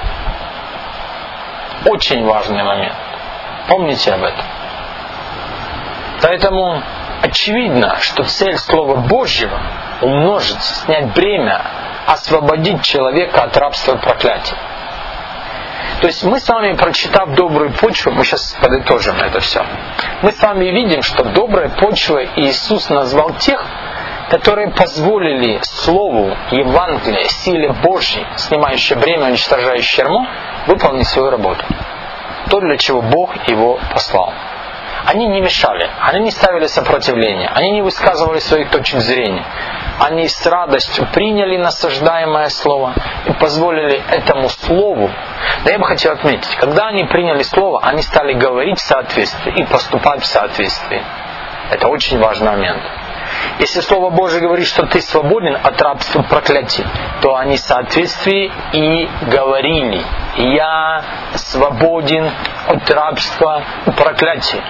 Очень важный момент. Помните об этом. Поэтому очевидно, что цель Слова Божьего — умножиться, снять бремя, освободить человека от рабства и проклятия. То есть мы с вами, прочитав добрую почву, мы сейчас подытожим это все, мы с вами видим, что доброй почвой Иисус назвал тех, которые позволили Слову, Евангелию, силе Божьей, снимающей бремя, уничтожающей ярмо, выполнить свою работу. То, для чего Бог его послал. Они не мешали, они не ставили сопротивления, они не высказывали своих точек зрения. Они с радостью приняли насаждаемое Слово и позволили этому Слову. Да я бы хотел отметить, когда они приняли Слово, они стали говорить в соответствии и поступать в соответствии. Это очень важный момент. Если Слово Божие говорит, что ты свободен от рабства и проклятия, то они в соответствии и говорили: я свободен от рабства и проклятия.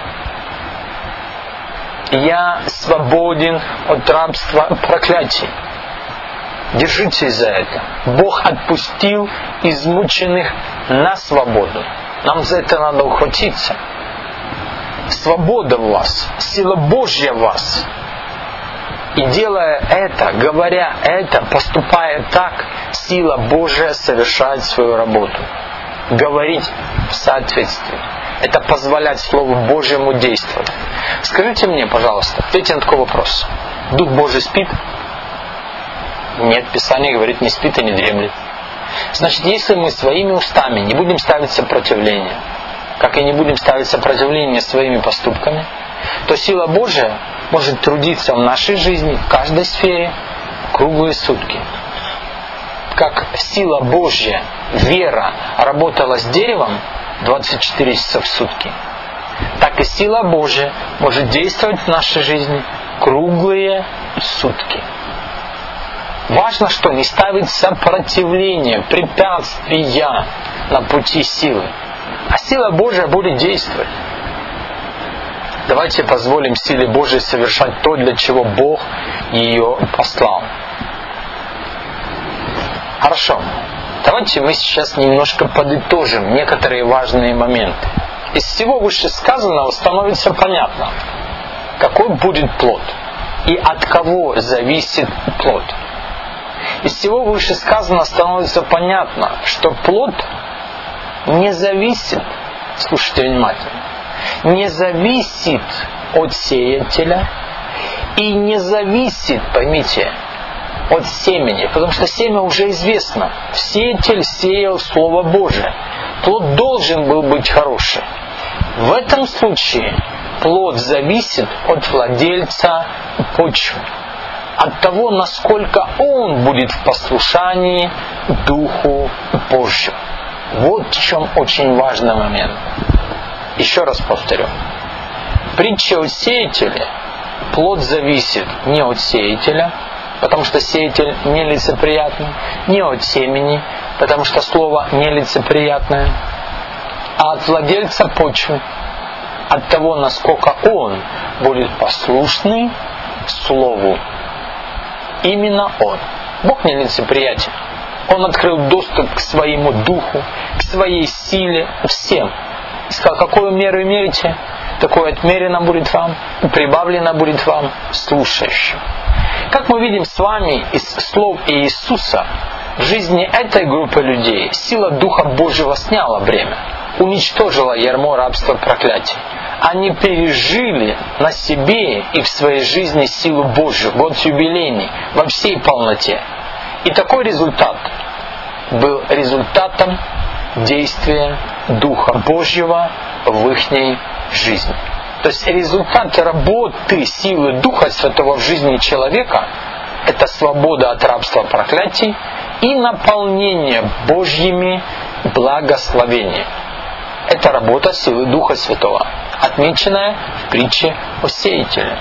Я свободен от рабства и проклятия. Держитесь за это. Бог отпустил измученных на свободу. Нам за это надо ухватиться. Свобода в вас, сила Божья в вас. И делая это, говоря это, поступая так, сила Божия совершает свою работу. Говорить в соответствии. Это позволять Слову Божьему действовать. Скажите мне, пожалуйста, ответьте на такой вопрос. Дух Божий спит? Нет, Писание говорит, не спит и не дремлет. Значит, если мы своими устами не будем ставить сопротивление, как и не будем ставить сопротивление своими поступками, то сила Божия может трудиться в нашей жизни, в каждой сфере, круглые сутки. Как сила Божья, вера работала с деревом двадцать четыре часа в сутки, так и сила Божья может действовать в нашей жизни круглые сутки. Важно, что не ставить сопротивление, препятствия на пути силы, а сила Божья будет действовать. Давайте позволим силе Божьей совершать то, для чего Бог ее послал. Хорошо. Давайте мы сейчас немножко подытожим некоторые важные моменты. Из всего вышесказанного становится понятно, какой будет плод и от кого зависит плод. Из всего вышесказанного становится понятно, что плод не зависит, слушайте внимательно, не зависит от сеятеля и не зависит, поймите, от семени, потому что семя уже известно. Сеятель сеял Слово Божие. Плод должен был быть хороший. В этом случае плод зависит от владельца почвы, от того, насколько он будет в послушании Духу Божьему. Вот в чем очень важный момент. Еще раз повторю. Притча о сеятеле. Плод зависит не от сеятеля, потому что сеятель нелицеприятный, не от семени, потому что слово нелицеприятное, а от владельца почвы, от того, насколько он будет послушный Слову. Именно он. Бог нелицеприятен. Он открыл доступ к своему духу, к своей силе всем. И сказал, какую меру мерите, такое отмерено будет вам, прибавлено будет вам слушающим. Как мы видим с вами из слов Иисуса, в жизни этой группы людей сила Духа Божьего сняла бремя, уничтожила ярмо рабства проклятия. Они пережили на себе и в своей жизни силу Божью, год юбилейный, во всей полноте. И такой результат был результатом действия Духа Божьего в их жизни. То есть результат работы силы Духа Святого в жизни человека – это свобода от рабства проклятий и наполнение Божьими благословениями. Это работа силы Духа Святого, отмеченная в притче о сеятеле.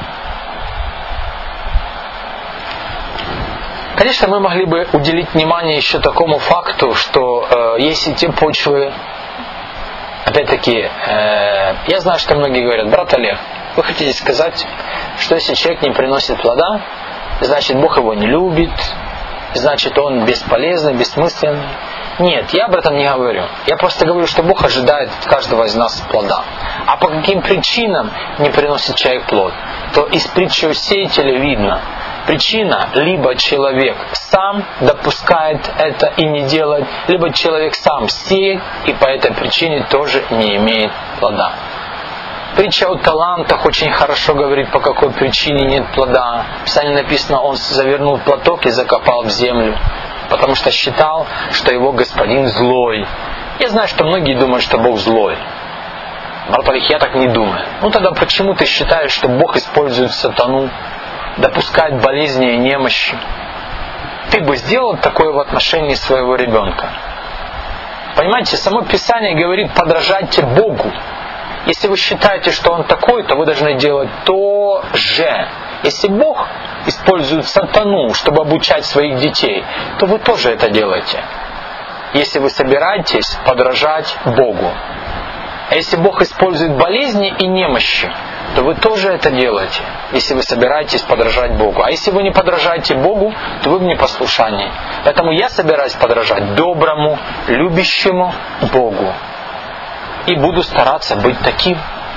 Конечно, мы могли бы уделить внимание еще такому факту, что э, если те почвы, опять-таки, э, я знаю, что многие говорят, брат Олег, вы хотите сказать, что если человек не приносит плода, значит Бог его не любит, значит он бесполезный, бессмысленный. Нет, я об этом не говорю. Я просто говорю, что Бог ожидает от каждого из нас плода. А по каким причинам не приносит человек плод, то из притчи о сеятеле видно, причина, либо человек сам допускает это и не делает, либо человек сам сеет и по этой причине тоже не имеет плода. Притча о талантах очень хорошо говорит, по какой причине нет плода. В Писании написано, он завернул платок и закопал в землю, потому что считал, что его господин злой. Я знаю, что многие думают, что Бог злой. Брат Олег, я так не думаю. Ну тогда почему ты считаешь, что Бог использует сатану, допускает болезни и немощи? Ты бы сделал такое в отношении своего ребенка? Понимаете, само Писание говорит, подражайте Богу. Если вы считаете, что Он такой, то вы должны делать то же. Если Бог использует сатану, чтобы обучать своих детей, то вы тоже это делаете. Если вы собираетесь подражать Богу. А если Бог использует болезни и немощи, то вы тоже это делаете, если вы собираетесь подражать Богу. А если вы не подражаете Богу, то вы в непослушании. Поэтому я собираюсь подражать доброму, любящему Богу. И буду стараться быть таким.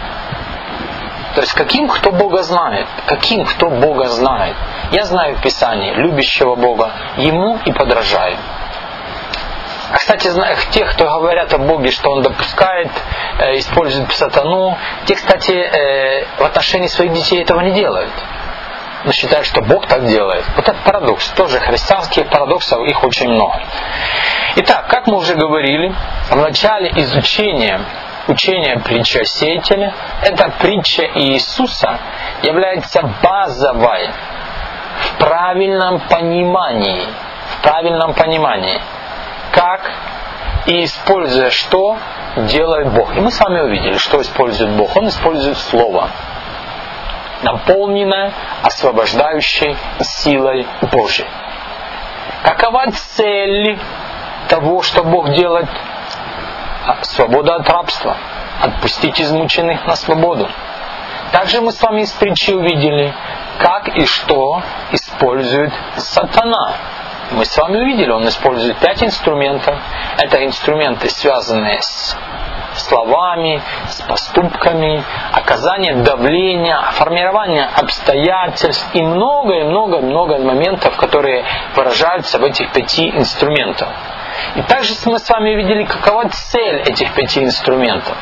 То есть каким, кто Бога знает. Каким, кто Бога знает. Я знаю в Писании любящего Бога, Ему и подражаю. А, кстати, знаю тех, кто говорят о Боге, что Он допускает, э, использует сатану, те, кстати, э, в отношении своих детей этого не делают. Но считают, что Бог так делает. Вот это парадокс. Тоже христианских парадоксов, их очень много. Итак, как мы уже говорили, в начале изучения учения притчи о сеятеле, эта притча Иисуса является базовой в правильном понимании. В правильном понимании. Как и используя что делает Бог. И мы с вами увидели, что использует Бог. Он использует Слово, наполненное освобождающей силой Божьей. Какова цель того, что Бог делает? Свобода от рабства. Отпустить измученных на свободу. Также мы с вами из притчи увидели, как и что использует сатана. Мы с вами увидели, он использует пять инструментов. Это инструменты, связанные с словами, с поступками, оказание давления, формирование обстоятельств и много, и много, много моментов, которые выражаются в этих пяти инструментах. И также мы с вами видели, какова цель этих пяти инструментов.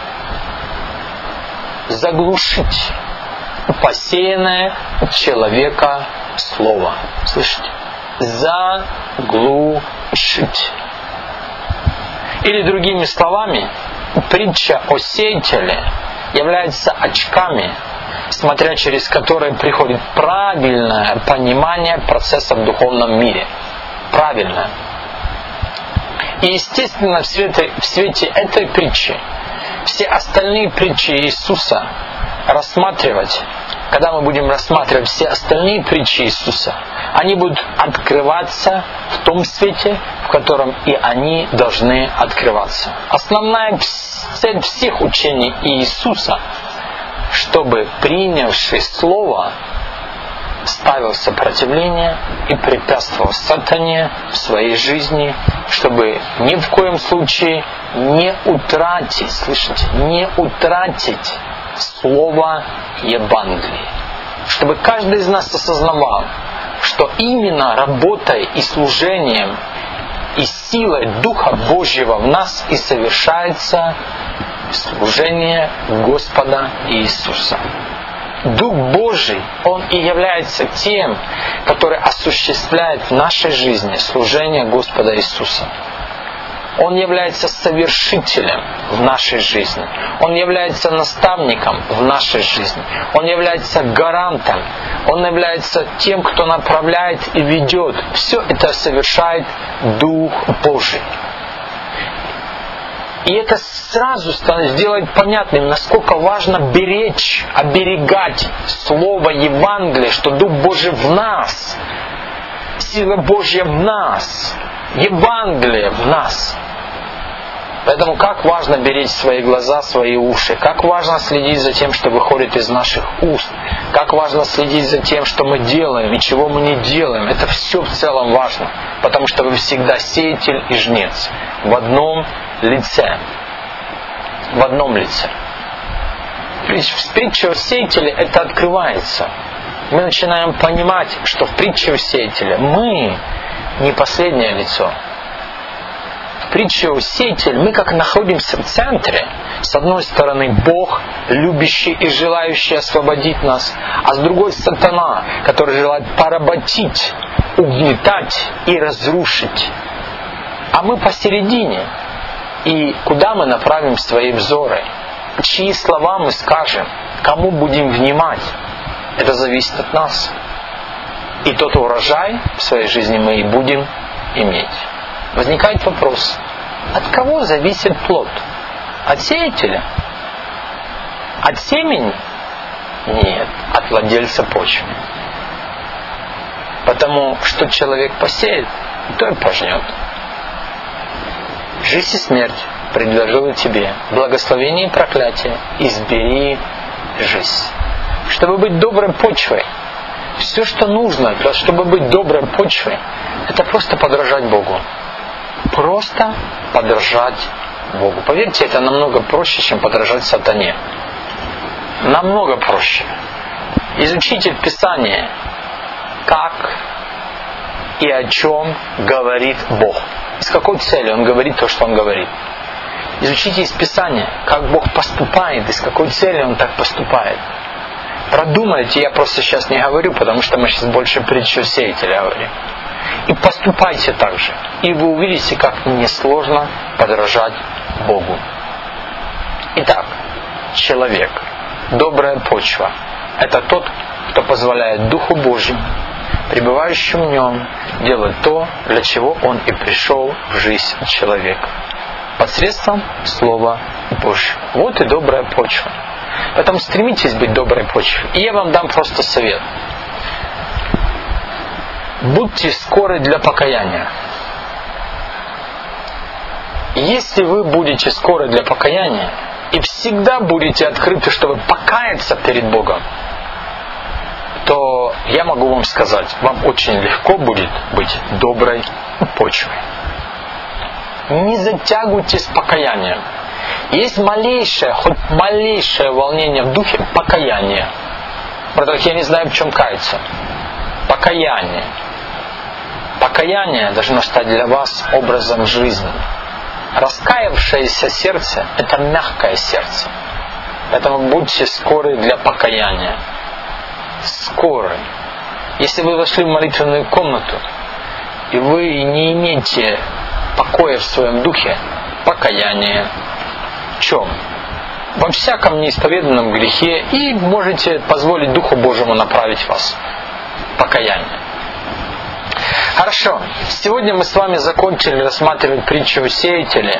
Заглушить посеянное в человека слово. Слышите? Заглушить. Или другими словами, притча о сеятеле является очками, смотря через которые приходит правильное понимание процесса в духовном мире. Правильное. И естественно в свете, в свете этой притчи все остальные притчи Иисуса рассматривать, когда мы будем рассматривать все остальные притчи Иисуса, они будут открываться в том свете, в котором и они должны открываться. Основная цель всех учений Иисуса, чтобы принявший Слово ставил сопротивление и препятствовал сатане в своей жизни, чтобы ни в коем случае не утратить, слышите, не утратить слово Евангелия. Чтобы каждый из нас осознавал, что именно работой и служением и силой Духа Божьего в нас и совершается служение Господа Иисуса. Дух Божий, Он и является тем, который осуществляет в нашей жизни служение Господа Иисуса. Он является совершителем в нашей жизни. Он является наставником в нашей жизни. Он является гарантом. Он является тем, кто направляет и ведет. Все это совершает Дух Божий. И это сразу сделает понятным, насколько важно беречь, оберегать Слово Евангелия, что Дух Божий в нас, сила Божья в нас, Евангелие в нас. Поэтому как важно беречь свои глаза, свои уши, как важно следить за тем, что выходит из наших уст, как важно следить за тем, что мы делаем и чего мы не делаем. Это все в целом важно, потому что вы всегда сеятель и жнец в одном лице. В одном лице. В притче о сеятеле это открывается. Мы начинаем понимать, что в притче о сеятеле мы не последнее лицо. В притче о сеятеле мы как находимся в центре. С одной стороны Бог, любящий и желающий освободить нас, а с другой сатана, который желает поработить, угнетать и разрушить. А мы посередине. И куда мы направим свои взоры? Чьи слова мы скажем? Кому будем внимать? Это зависит от нас. И тот урожай в своей жизни мы и будем иметь. Возникает вопрос: от кого зависит плод? От сеятеля? От семени? Нет, от владельца почвы. Потому что человек посеет, то и пожнет. Жизнь и смерть предложила тебе, благословение и проклятие, избери жизнь. Чтобы быть доброй почвой, все, что нужно, чтобы быть доброй почвой, это просто подражать Богу. Просто подражать Богу. Поверьте, это намного проще, чем подражать сатане. Намного проще. Изучите в Писании, как и о чем говорит Бог. С какой целью Он говорит то, что Он говорит. Изучите из Писания, как Бог поступает и с какой целью Он так поступает. Продумайте, я просто сейчас не говорю, потому что мы сейчас больше притчу сеятеля говорим. И поступайте так же. И вы увидите, как несложно подражать Богу. Итак, человек, добрая почва, это тот, кто позволяет Духу Божьему, пребывающему в нем, делать то, для чего он и пришел в жизнь человека. Посредством Слова Божьего. Вот и добрая почва. Поэтому стремитесь быть доброй почвой. И я вам дам просто совет. Будьте скоры для покаяния. Если вы будете скоры для покаяния и всегда будете открыты, чтобы покаяться перед Богом, то я могу вам сказать, вам очень легко будет быть доброй почвой. Не затягивайтесь с покаянием. Есть малейшее, хоть малейшее волнение в духе, покаяние. Братья, я не знаю, в чем каяться. Покаяние. Покаяние должно стать для вас образом жизни. Раскаявшееся сердце – это мягкое сердце. Поэтому будьте скоры для покаяния. Скоры. Если вы вошли в молитвенную комнату, и вы не имеете покоя в своем духе, покаяние. В чем? Во всяком неисповеданном грехе, и можете позволить Духу Божьему направить вас. Покаяние. Хорошо. Сегодня мы с вами закончили рассматривать притчу о сеятеле,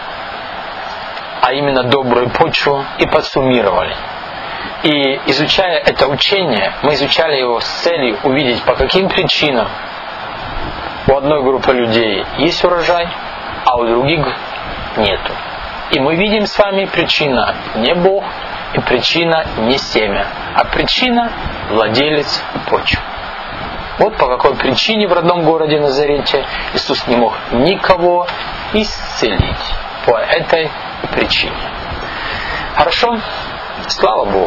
а именно добрую почву, и подсуммировали. И изучая это учение, мы изучали его с целью увидеть, по каким причинам у одной группы людей есть урожай, а у других нету. И мы видим с вами, причина не Бог, и причина не семя, а причина владелец почвы. Вот по какой причине в родном городе Назарете Иисус не мог никого исцелить. По этой причине. Хорошо? Слава Богу.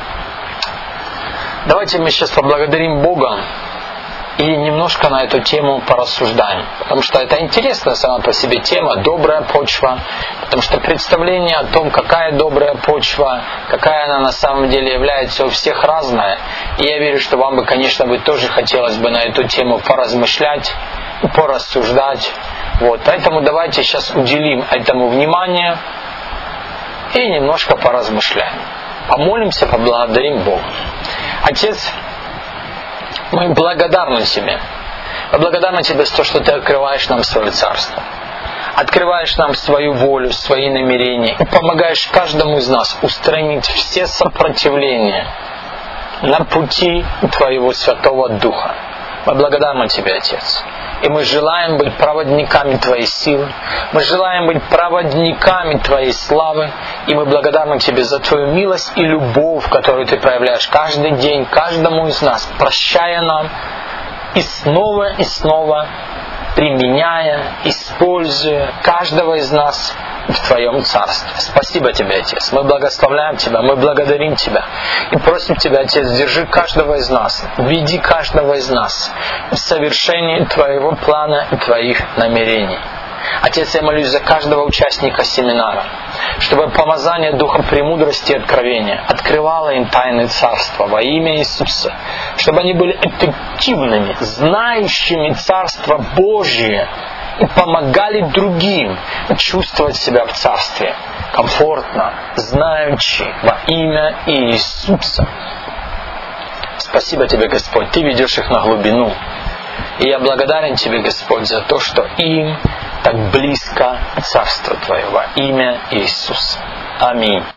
Давайте мы сейчас поблагодарим Бога и немножко на эту тему порассуждаем. Потому что это интересная сама по себе тема, добрая почва. Потому что представление о том, какая добрая почва, какая она на самом деле является, у всех разная. И я верю, что вам бы, конечно, бы тоже хотелось бы на эту тему поразмышлять, порассуждать. Вот. Поэтому давайте сейчас уделим этому внимание и немножко поразмышляем. Помолимся, поблагодарим Бога. Отец, мы благодарны Тебе. Мы благодарны Тебе за то, что Ты открываешь нам свое царство. Открываешь нам свою волю, свои намерения и помогаешь каждому из нас устранить все сопротивления на пути Твоего Святого Духа. Мы благодарны Тебе, Отец. И мы желаем быть проводниками Твоей силы. Мы желаем быть проводниками Твоей славы. И мы благодарны Тебе за Твою милость и любовь, которую Ты проявляешь каждый день, каждому из нас, прощая нам и снова и снова применяя, используя каждого из нас в Твоем Царстве. Спасибо Тебе, Отец. Мы благословляем Тебя, мы благодарим Тебя. И просим Тебя, Отец, держи каждого из нас, веди каждого из нас в совершении Твоего плана и Твоих намерений. Отец, я молюсь за каждого участника семинара, чтобы помазание Духа премудрости и откровения открывало им тайны Царства во имя Иисуса, чтобы они были эффективными, знающими Царство Божие и помогали другим чувствовать себя в Царстве комфортно, знаючи во имя Иисуса. Спасибо Тебе, Господь, Ты ведешь их на глубину. И я благодарен Тебе, Господь, за то, что им так близко Царство Твое во имя Иисуса. Аминь.